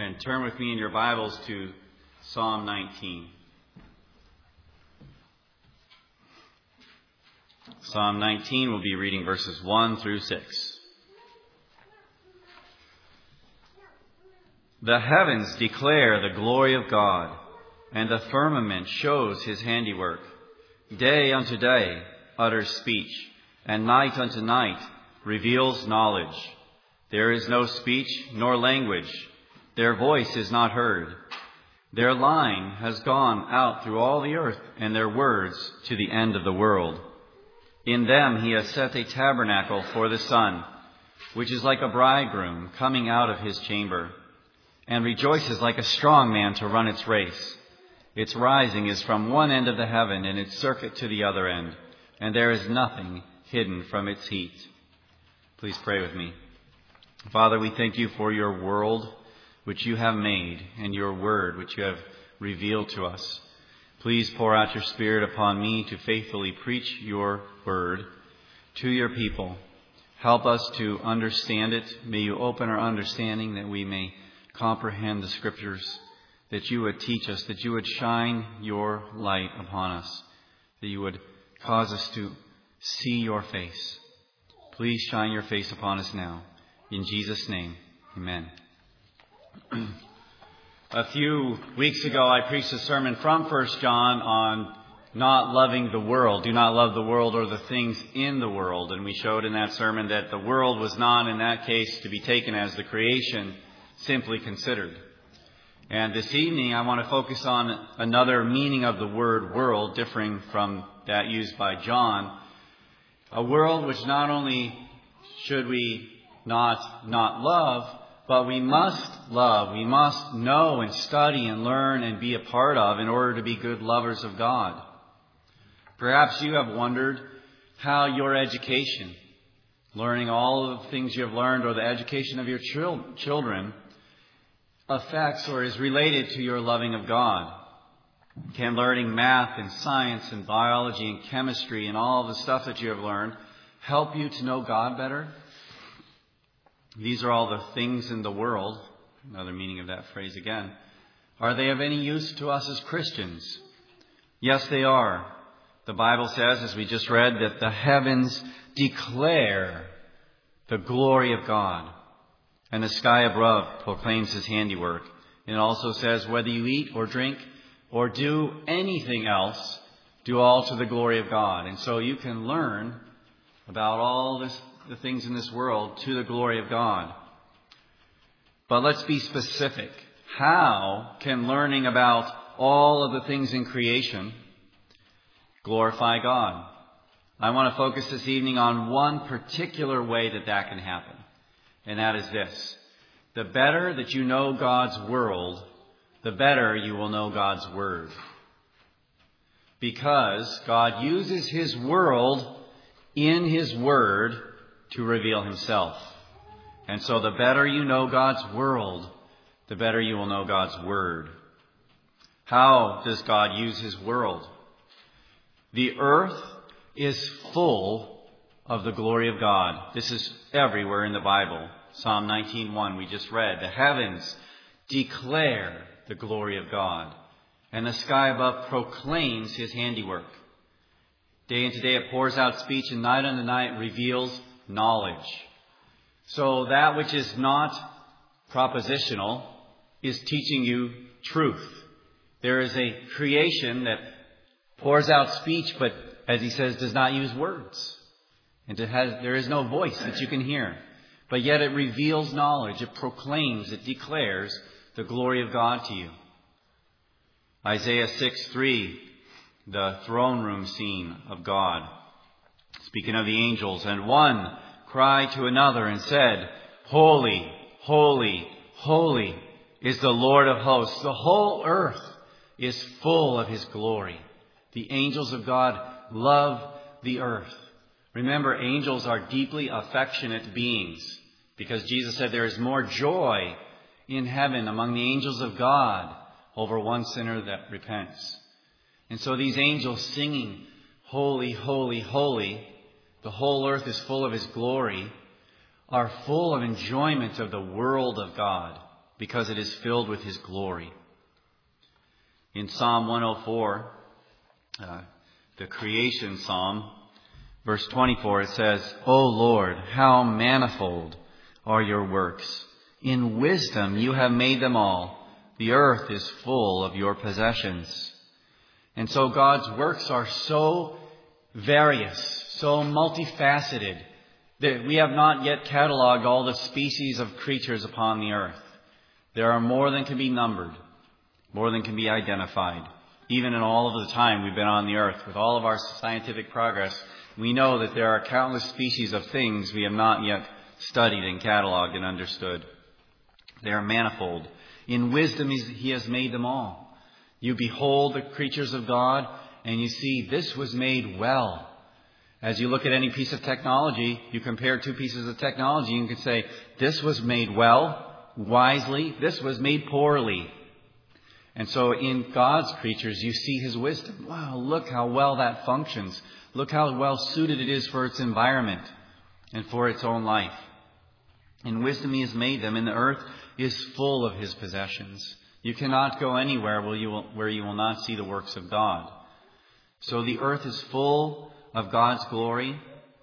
And turn with me in your Bibles to Psalm 19. Psalm 19, we'll be reading verses 1 through 6. The heavens declare the glory of God, and the firmament shows his handiwork. Day unto day utters speech, and night unto night reveals knowledge. There is no speech nor language. Their voice is not heard. Their line has gone out through all the earth, and their words to the end of the world. In them he has set a tabernacle for the sun, which is like a bridegroom coming out of his chamber, and rejoices like a strong man to run its race. Its rising is from one end of the heaven, and its circuit to the other end, and there is nothing hidden from its heat. Please pray with me. Father, we thank you for your world, which you have made, and your word, which you have revealed to us. Please pour out your Spirit upon me to faithfully preach your word to your people. Help us to understand it. May you open our understanding that we may comprehend the Scriptures, that you would teach us, that you would shine your light upon us, that you would cause us to see your face. Please shine your face upon us now. In Jesus' name, amen. A few weeks ago, I preached a sermon from 1 John on not loving the world. Do not love the world or the things in the world. And we showed in that sermon that the world was not, in that case, to be taken as the creation simply considered. And this evening, I want to focus on another meaning of the word world, differing from that used by John. A world which not only should we not love, but we must love, we must know and study and learn and be a part of in order to be good lovers of God. Perhaps you have wondered how your education, learning all of the things you have learned, or the education of your children, affects or is related to your loving of God. Can learning math and science and biology and chemistry and all of the stuff that you have learned help you to know God better? These are all the things in the world. Another meaning of that phrase again. Are they of any use to us as Christians? Yes, they are. The Bible says, as we just read, that the heavens declare the glory of God, and the sky above proclaims his handiwork. And it also says, whether you eat or drink or do anything else, do all to the glory of God. And so you can learn about all the things in this world to the glory of God. But let's be specific. How can learning about all of the things in creation glorify God? I want to focus this evening on one particular way that can happen. And that is this. The better that you know God's world, the better you will know God's word. Because God uses his world in his word to reveal himself. And so the better you know God's world, the better you will know God's word. How does God use his world? The earth is full of the glory of God. This is everywhere in the Bible. Psalm 19:1 we just read. The heavens declare the glory of God, and the sky above proclaims his handiwork. Day unto day it pours out speech, and night unto night reveals knowledge. So that which is not propositional is teaching you truth. There is a creation that pours out speech, but as he says, does not use words. And there is no voice that you can hear. But yet it reveals knowledge. It proclaims, it declares the glory of God to you. Isaiah 6:3, the throne room scene of God. Speaking of the angels, and one cried to another and said, Holy, holy, holy is the Lord of hosts. The whole earth is full of his glory. The angels of God love the earth. Remember, angels are deeply affectionate beings, because Jesus said there is more joy in heaven among the angels of God over one sinner that repents. And so these angels singing, Holy, holy, holy, the whole earth is full of his glory, are full of enjoyment of the world of God, because it is filled with His glory. In Psalm 104, the creation psalm, verse 24, it says, O Lord, how manifold are your works. In wisdom you have made them all. The earth is full of your possessions. And so God's works are so various, so multifaceted, that we have not yet cataloged all the species of creatures upon the earth. There are more than can be numbered, more than can be identified. Even in all of the time we've been on the earth, with all of our scientific progress, we know that there are countless species of things we have not yet studied and cataloged and understood. They are manifold. In wisdom He has made them all. You behold the creatures of God, and you see this was made well. As you look at any piece of technology, you compare two pieces of technology, and you can say, this was made well, wisely, this was made poorly. And so in God's creatures, you see His wisdom. Wow, look how well that functions. Look how well suited it is for its environment and for its own life. In wisdom He has made them, and the earth is full of His possessions. You cannot go anywhere where you will not see the works of God. So the earth is full of God's glory,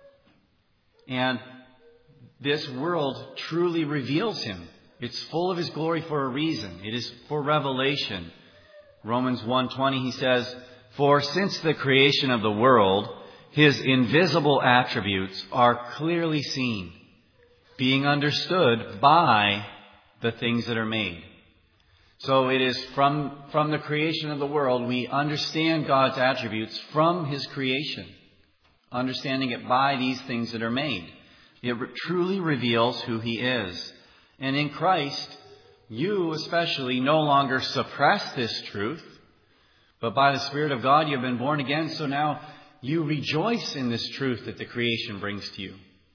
and this world truly reveals Him. It's full of His glory for a reason. It is for revelation. Romans 1:20, he says, For since the creation of the world, His invisible attributes are clearly seen, being understood by the things that are made. So it is from the creation of the world, we understand God's attributes from His creation, understanding it by these things that are made. It truly reveals who He is. And in Christ, you especially no longer suppress this truth, but by the Spirit of God you have been born again, so now you rejoice in this truth that the creation brings to you.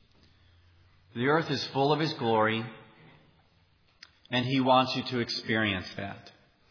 The earth is full of His glory, and He wants you to experience that.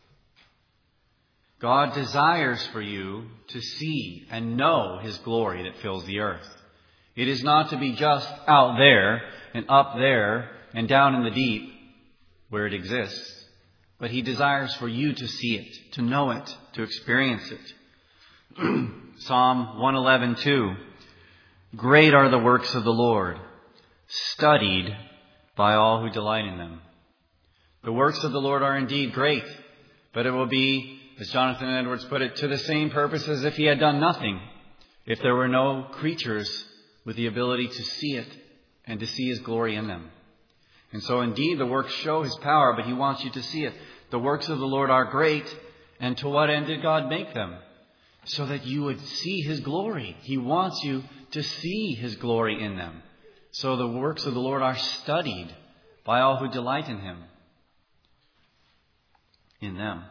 God desires for you to see and know His glory that fills the earth. It is not to be just out there and up there and down in the deep where it exists, but He desires for you to see it, to know it, to experience it. Psalm 111:2. Great are the works of the Lord, studied by all who delight in them. The works of the Lord are indeed great, but it will be, as Jonathan Edwards put it, to the same purpose as if He had done nothing, if there were no creatures with the ability to see it and to see His glory in them. And so indeed the works show His power, but He wants you to see it. The works of the Lord are great, and to what end did God make them? So that you would see His glory. He wants you to see His glory in them. So the works of the Lord are studied by all who delight in Him. In them.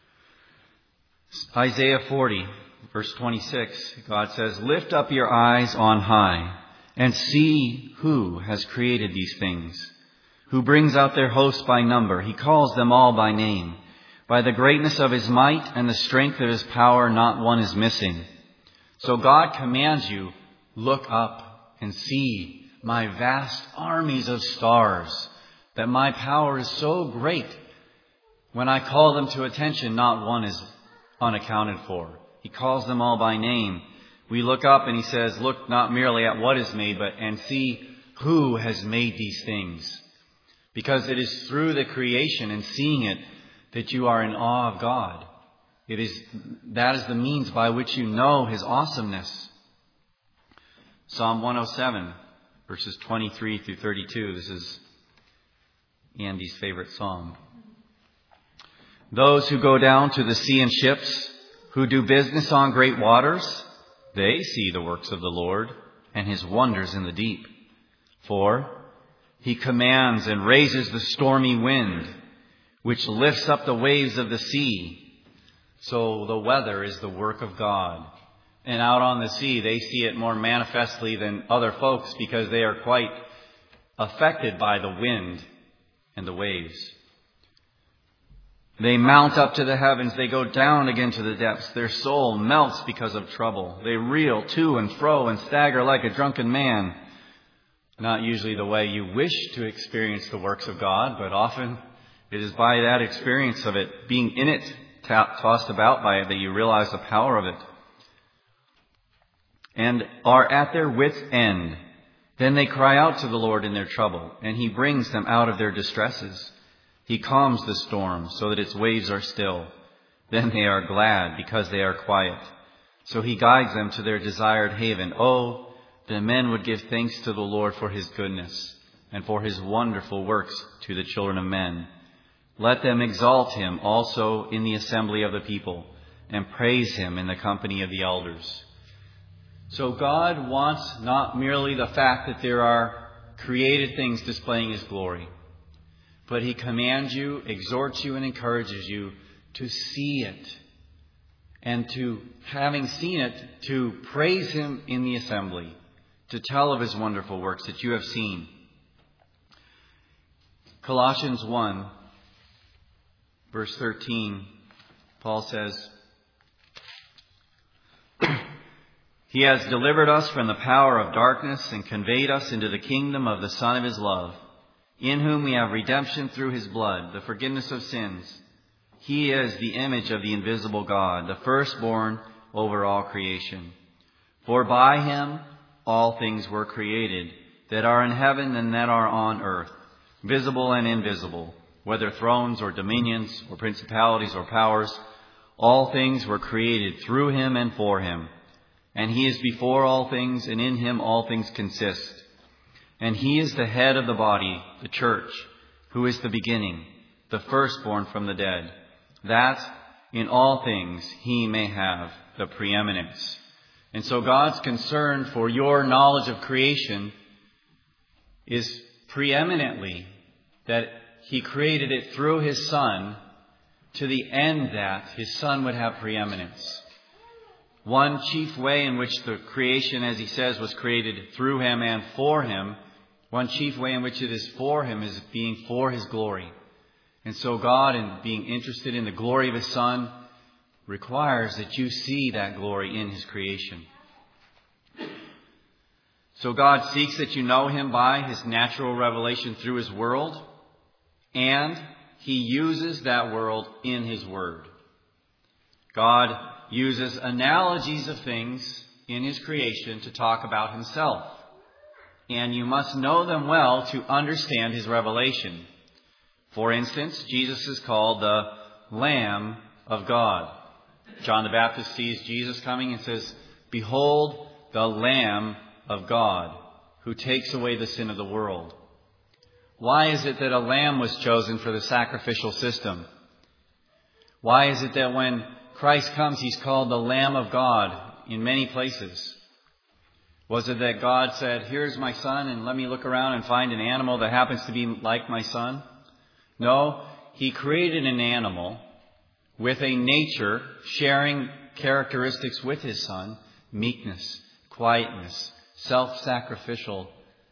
Isaiah 40, verse 26, God says, Lift up your eyes on high and see who has created these things, who brings out their hosts by number. He calls them all by name. By the greatness of His might and the strength of His power, not one is missing. So God commands you, look up and see my vast armies of stars, that my power is so great. When I call them to attention, not one is unaccounted for. He calls them all by name. We look up and He says, look not merely at what is made, but and see who has made these things. Because it is through the creation and seeing it that you are in awe of God. That is the means by which you know His awesomeness. Psalm 107, verses 23 through 32. This is Andy's favorite psalm. Those who go down to the sea in ships, who do business on great waters, they see the works of the Lord and His wonders in the deep. For He commands and raises the stormy wind, which lifts up the waves of the sea. So the weather is the work of God. And out on the sea, they see it more manifestly than other folks because they are quite affected by the wind and the waves. They mount up to the heavens. They go down again to the depths. Their soul melts because of trouble. They reel to and fro and stagger like a drunken man. Not usually the way you wish to experience the works of God, but often It is by that experience of it, being in it, tossed about by it, that you realize the power of it. And are at their wits' end. Then they cry out to the Lord in their trouble, and He brings them out of their distresses. He calms the storm so that its waves are still. Then they are glad because they are quiet. So He guides them to their desired haven. Oh, that men would give thanks to the Lord for His goodness and for His wonderful works to the children of men. Let them exalt Him also in the assembly of the people and praise Him in the company of the elders. So God wants not merely the fact that there are created things displaying His glory, but He commands you, exhorts you, and encourages you to see it. And to, having seen it, to praise Him in the assembly, to tell of His wonderful works that you have seen. Colossians 1, verse 13, Paul says, He has delivered us from the power of darkness and conveyed us into the kingdom of the Son of His love, in whom we have redemption through His blood, the forgiveness of sins. He is the image of the invisible God, the firstborn over all creation. For by Him all things were created, that are in heaven and that are on earth, visible and invisible, whether thrones or dominions or principalities or powers. All things were created through Him and for Him. And He is before all things, and in Him all things consist. And He is the head of the body, the church, who is the beginning, the firstborn from the dead, that in all things He may have the preeminence. And so God's concern for your knowledge of creation is preeminently that He created it through His Son, to the end that His Son would have preeminence. One chief way in which the creation, as He says, was created through Him and for Him, one chief way in which it is for Him is being for His glory. And so God, in being interested in the glory of His Son, requires that you see that glory in His creation. So God seeks that you know Him by His natural revelation through His world, and He uses that world in His Word. God uses analogies of things in His creation to talk about Himself. And you must know them well to understand His revelation. For instance, Jesus is called the Lamb of God. John the Baptist sees Jesus coming and says, Behold, the Lamb of God, who takes away the sin of the world. Why is it that a lamb was chosen for the sacrificial system? Why is it that when Christ comes, He's called the Lamb of God in many places? Was it that God said, here's my Son, and let me look around and find an animal that happens to be like my Son? No, He created an animal with a nature sharing characteristics with His Son: meekness, quietness, self-sacrificialness,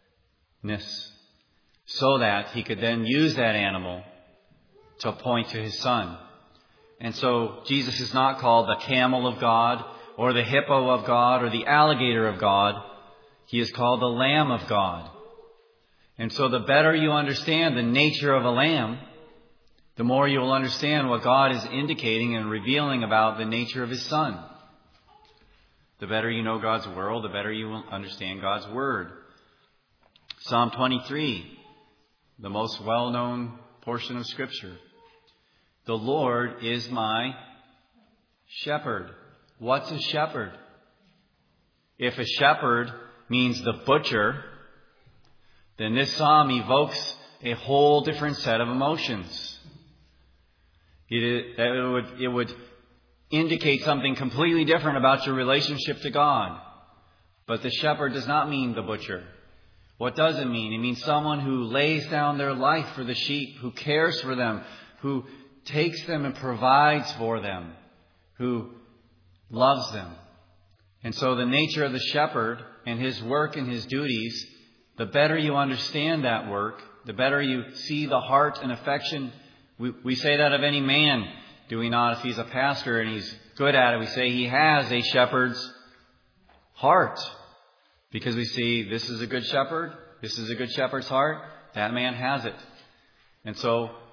so that He could then use that animal to point to His Son. And so Jesus is not called the camel of God or the hippo of God or the alligator of God. He is called the Lamb of God. And so the better you understand the nature of a lamb, the more you will understand what God is indicating and revealing about the nature of His Son. The better you know God's world, the better you will understand God's Word. Psalm 23, the most well-known portion of Scripture. The Lord is my shepherd. What's a shepherd? If a shepherd means the butcher, then this psalm evokes a whole different set of emotions. It would indicate something completely different about your relationship to God. But the shepherd does not mean the butcher. What does it mean? It means someone who lays down their life for the sheep, who cares for them, who takes them and provides for them, who loves them. And so the nature of the shepherd and his work and his duties, the better you understand that work, the better you see the heart and affection. We say that of any man, do we not? If he's a pastor and he's good at it, we say he has a shepherd's heart. Because we see this is a good shepherd, this is a good shepherd's heart, that man has it. And so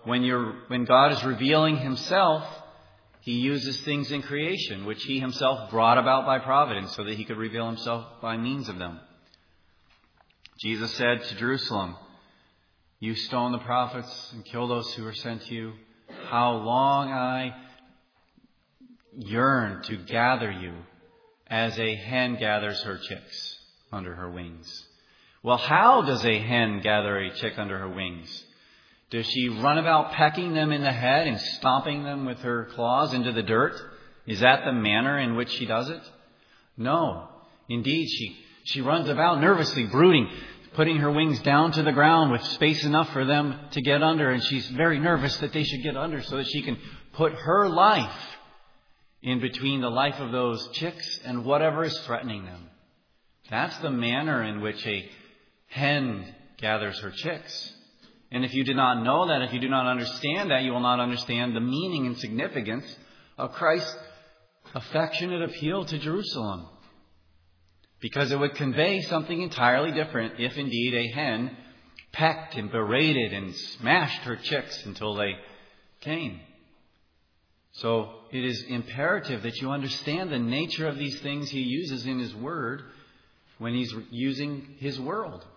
when God is revealing himself, he uses things in creation, which he himself brought about by providence so that he could reveal himself by means of them. Jesus said to Jerusalem, "You stone the prophets and kill those who are sent to you. How long I yearn to gather you as a hen gathers her chicks under her wings." Well, how does a hen gather a chick under her wings? Does she run about pecking them in the head and stomping them with her claws into the dirt? Is that the manner in which she does it? No. Indeed, she runs about nervously, brooding, putting her wings down to the ground with space enough for them to get under. And she's very nervous that they should get under so that she can put her life in between the life of those chicks and whatever is threatening them. That's the manner in which a hen gathers her chicks. And if you do not know that, if you do not understand that, you will not understand the meaning and significance of Christ's affectionate appeal to Jerusalem. Because it would convey something entirely different if indeed a hen pecked and berated and smashed her chicks until they came. So it is imperative that you understand the nature of these things he uses in his word when he's using his world.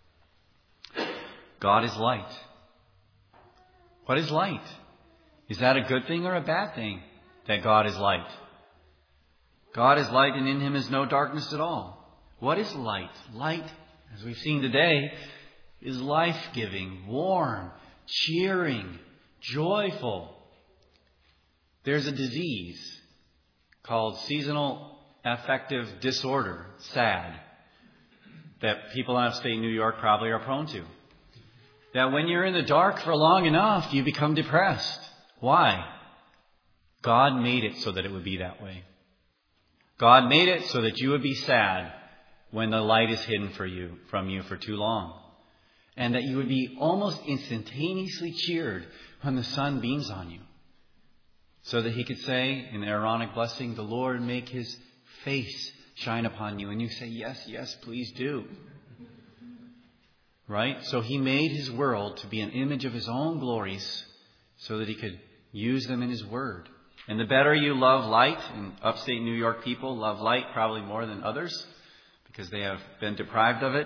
God is light. What is light? Is that a good thing or a bad thing that God is light? God is light and in him is no darkness at all. What is light? Light, as we've seen today, is life-giving, warm, cheering, joyful. There's a disease called seasonal affective disorder, SAD, that people in upstate New York probably are prone to. That when you're in the dark for long enough, you become depressed. Why? God made it so that it would be that way. God made it so that you would be sad when the light is hidden from you for too long. And that you would be almost instantaneously cheered when the sun beams on you. So that he could say in the Aaronic blessing, "The Lord make his face shine upon you." And you say, "Yes, yes, please do." Right? So he made his world to be an image of his own glories so that he could use them in his word. And the better you love light, and upstate New York people love light probably more than others because they have been deprived of it.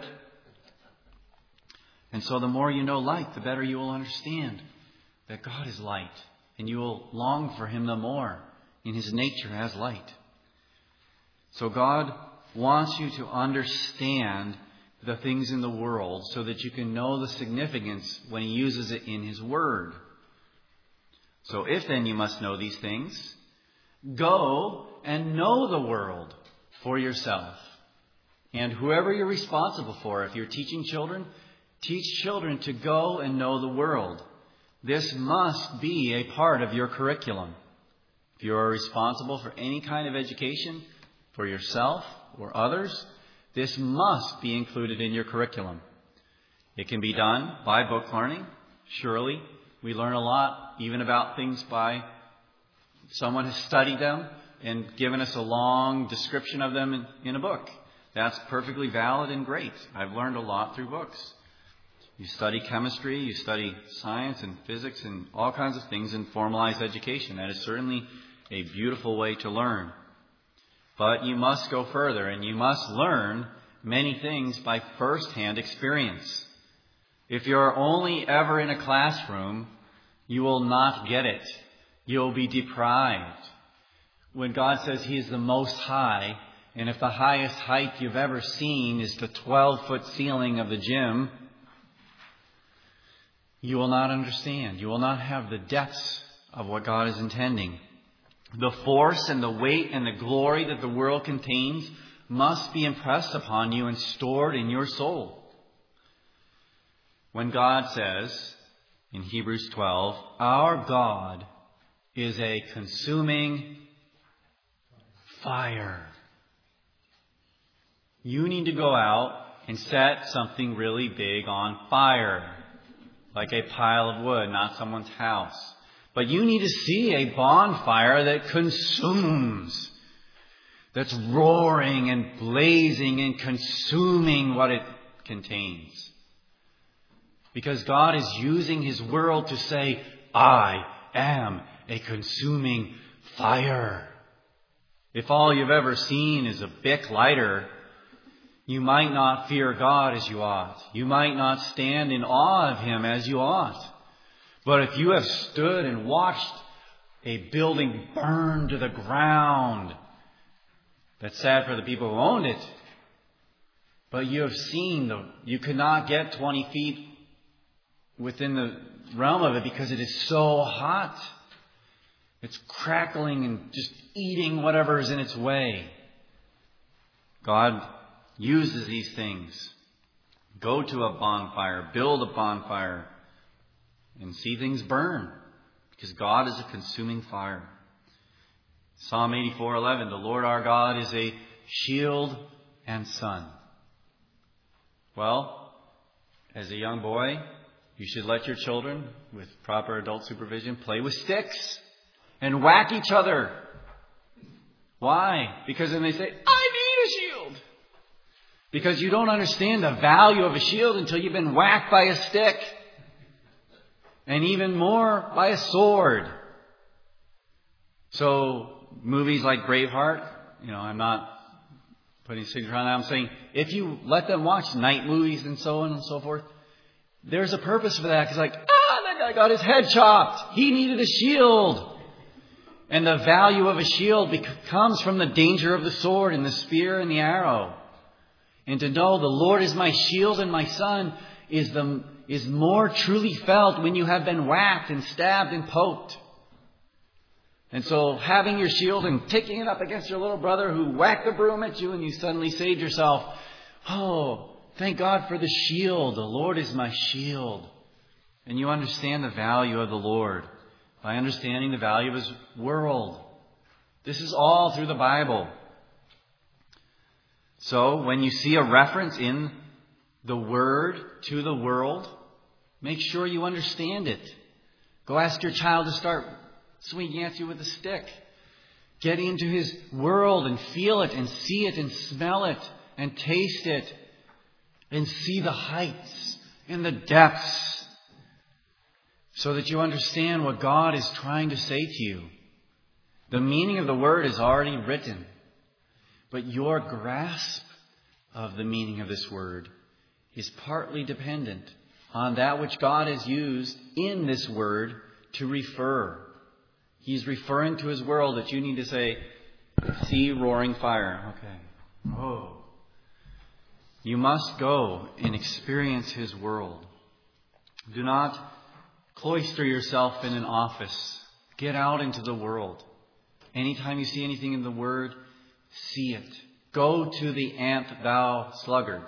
And so the more you know light, the better you will understand that God is light. And you will long for him the more in his nature as light. So God wants you to understand the things in the world so that you can know the significance when he uses it in his word. So if then you must know these things, go and know the world for yourself. And whoever you're responsible for, if you're teaching children, teach children to go and know the world. This must be a part of your curriculum. If you are responsible for any kind of education for yourself or others, this must be included in your curriculum. It can be done by book learning. Surely, we learn a lot even about things by someone who studied them and given us a long description of them in a book. That's perfectly valid and great. I've learned a lot through books. You study chemistry, you study science and physics and all kinds of things in formalized education. That is certainly a beautiful way to learn. But you must go further, and you must learn many things by first-hand experience. If you're only ever in a classroom, you will not get it. You'll be deprived. When God says he is the Most High, and if the highest height you've ever seen is the 12-foot ceiling of the gym, you will not understand. You will not have the depths of what God is intending. The force and the weight and the glory that the world contains must be impressed upon you and stored in your soul. When God says in Hebrews 12, our God is a consuming fire. You need to go out and set something really big on fire, like a pile of wood, not someone's house. But you need to see a bonfire that consumes, that's roaring and blazing and consuming what it contains. Because God is using his world to say, I am a consuming fire. If all you've ever seen is a Bic lighter, you might not fear God as you ought. You might not stand in awe of Him as you ought. But if you have stood and watched a building burn to the ground, that's sad for the people who owned it. But you have seen you could not get 20 feet within the realm of it because it is so hot. It's crackling and just eating whatever is in its way. God uses these things. Go to a bonfire, build a bonfire, and see things burn. Because God is a consuming fire. Psalm 84:11, the Lord our God is a shield and sun. Well, as a young boy, you should let your children, with proper adult supervision, play with sticks and whack each other. Why? Because then they say, I need a shield. Because you don't understand the value of a shield until you've been whacked by a stick. And even more by a sword. So, movies like Braveheart, I'm not putting a signature on that. I'm saying, if you let them watch night movies and so on and so forth, there's a purpose for that. Because that guy got his head chopped. He needed a shield. And the value of a shield comes from the danger of the sword and the spear and the arrow. And to know the Lord is my shield and my sun is more truly felt when you have been whacked and stabbed and poked. And so having your shield and taking it up against your little brother who whacked the broom at you, and you suddenly say to yourself, oh, thank God for the shield. The Lord is my shield. And you understand the value of the Lord by understanding the value of His world. This is all through the Bible. So when you see a reference in the Word to the world, make sure you understand it. Go ask your child to start swinging at you with a stick. Get into His world and feel it and see it and smell it and taste it and see the heights and the depths so that you understand what God is trying to say to you. The meaning of the word is already written, but your grasp of the meaning of this word is partly dependent on that which God has used in this word to refer. He's referring to His world that you need to say, see roaring fire. Okay. Oh. You must go and experience His world. Do not cloister yourself in an office. Get out into the world. Anytime you see anything in the Word, see it. Go to the ant, thou sluggard.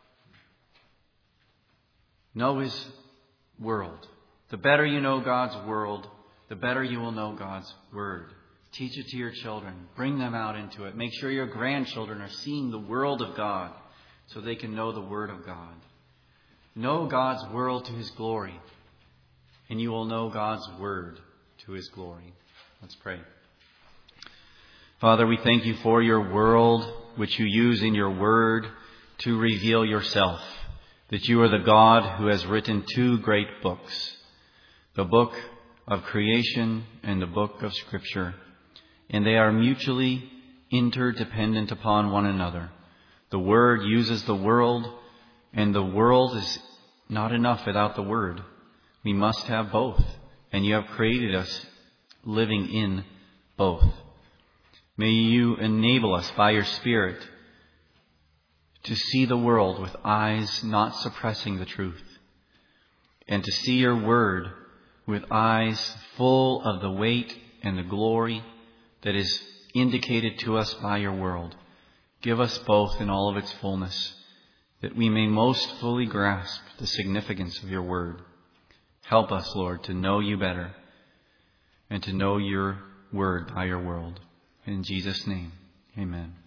Know His world. The better you know God's world, the better you will know God's Word. Teach it to your children. Bring them out into it. Make sure your grandchildren are seeing the world of God so they can know the Word of God. Know God's world to His glory, and you will know God's Word to His glory. Let's pray. Father, we thank You for Your world, which You use in Your Word to reveal Yourself. That You are the God who has written two great books, the book of creation and the book of Scripture. And they are mutually interdependent upon one another. The Word uses the world, and the world is not enough without the Word. We must have both. And You have created us living in both. May You enable us by Your Spirit to see the world with eyes not suppressing the truth, and to see Your Word with eyes full of the weight and the glory that is indicated to us by Your world. Give us both in all of its fullness, that we may most fully grasp the significance of Your Word. Help us, Lord, to know You better and to know Your Word by Your world. In Jesus' name, amen.